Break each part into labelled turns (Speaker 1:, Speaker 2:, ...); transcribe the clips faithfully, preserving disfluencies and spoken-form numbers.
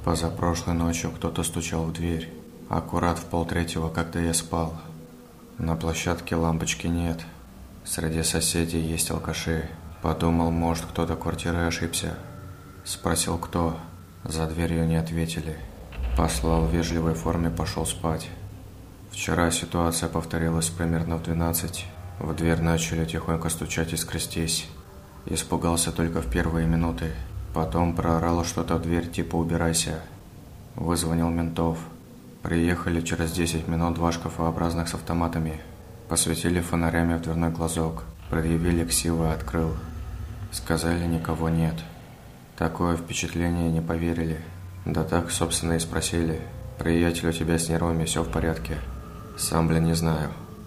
Speaker 1: Позапрошлой ночью кто-то стучал в дверь. Аккурат в полтретьего, когда я спал. На площадке лампочки нет. Среди соседей есть алкаши. Подумал, может, кто-то квартирой ошибся. Спросил, кто. За дверью не ответили. Послал в вежливой форме, пошел спать. Вчера ситуация повторилась примерно в двенадцать. В дверь начали тихонько стучать и скрестись. Испугался только в первые минуты. Потом проорало что-то в дверь, типа «убирайся». Вызвонил ментов. Приехали через десять минут два шкафообразных с автоматами. Посветили фонарями в дверной глазок. Предъявили ксивы, открыл. Сказали, никого нет. Такое впечатление не поверили. Да так, собственно, и спросили. «Приятель, у тебя с нервами все в порядке?» Сам, блин, не знаю.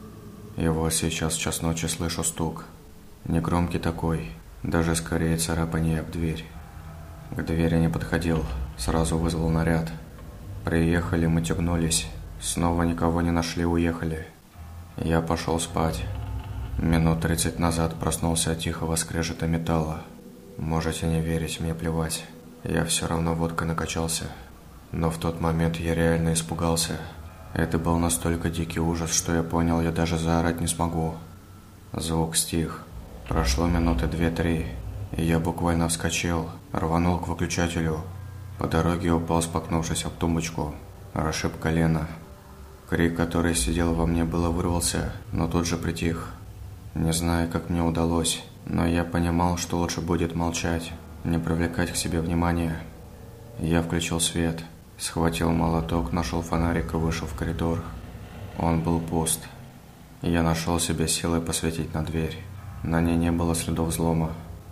Speaker 1: И вот сейчас в час ночи слышу стук. Негромкий такой. Даже скорее царапанье об дверь. К двери не подходил. Сразу вызвал наряд. Приехали, мы тягнулись. Снова никого не нашли, уехали. Я пошел спать. Минут тридцать назад проснулся от тихого скрежета металла. Можете не верить, мне плевать. Я все равно водкой накачался. Но в тот момент я реально испугался. Это был настолько дикий ужас, что я понял, я даже заорать не смогу. Звук стих. Прошло минуты две-три, и я буквально вскочил, рванул к выключателю. По дороге упал, споткнувшись об тумбочку. Расшиб колено. Крик, который сидел во мне, было вырвался, но тут же притих. Не знаю, как мне удалось, но я понимал, что лучше будет молчать, не привлекать к себе внимания. Я включил свет, схватил молоток, нашел фонарик и вышел в коридор. Он был пуст. Я нашел себе силы посветить на дверь. На ней не было следов взлома.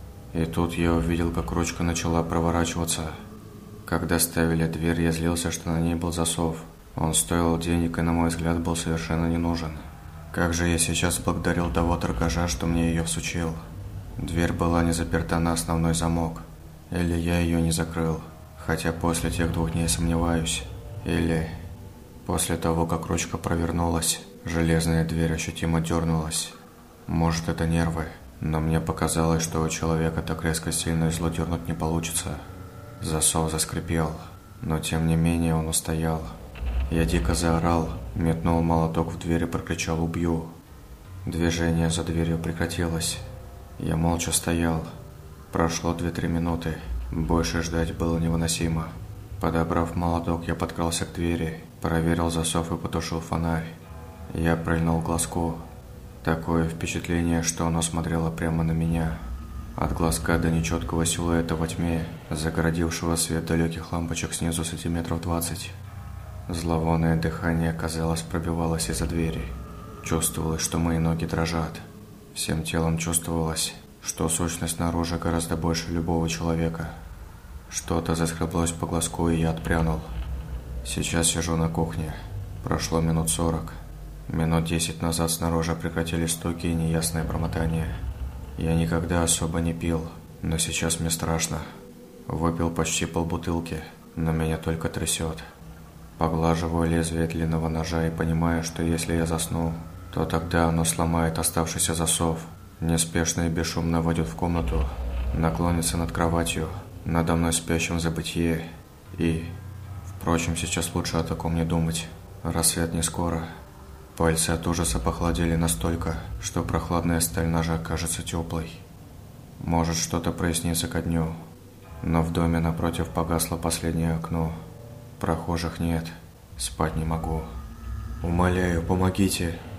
Speaker 1: И тут я увидел, как ручка начала проворачиваться. Когда ставили дверь, я злился, что на ней был засов. Он стоил денег и, на мой взгляд, был совершенно не нужен. Как же я сейчас благодарил того торгажа, что мне ее всучил. Дверь была не заперта на основной замок. Или я ее не закрыл. Хотя после тех двух дней сомневаюсь. Или после того, как ручка провернулась, железная дверь ощутимо дернулась. Может, это нервы, но мне показалось, что у человека так резко сильно зло дернуть не получится. Засов заскрипел, но тем не менее он устоял. Я дико заорал, метнул молоток в дверь и прокричал «убью». Движение за дверью прекратилось. Я молча стоял. Прошло две-три минуты. Больше ждать было невыносимо. Подобрав молоток, я подкрался к двери, проверил засов и потушил фонарь. Я прильнул к глазку. Такое впечатление, что оно смотрело прямо на меня. От глазка до нечеткого силуэта во тьме, загородившего свет далеких лампочек снизу сантиметров двадцать. Зловонное дыхание, казалось, пробивалось из-за двери. Чувствовалось, что мои ноги дрожат. Всем телом чувствовалось, что сущность снаружи гораздо больше любого человека. Что-то заскреблось по глазку, и я отпрянул. Сейчас сижу на кухне. Прошло минут сорок. Минут десять назад снаружи прекратились стуки и неясное бормотание. Я никогда особо не пил, но сейчас мне страшно. Выпил почти полбутылки, но меня только трясет. Поглаживаю лезвие длинного ножа и понимаю, что если я засну, то тогда оно сломает оставшийся засов. Неспешно и бесшумно войдет в комнату, наклонится над кроватью, надо мной спящим в забытье. И, впрочем, сейчас лучше о таком не думать. Рассвет не скоро. Пальцы от ужаса похолодели настолько, что прохладная сталь ножа кажется теплой. Может, что-то прояснится ко дню, но в доме напротив погасло последнее окно. Прохожих нет, спать не могу. Умоляю, помогите.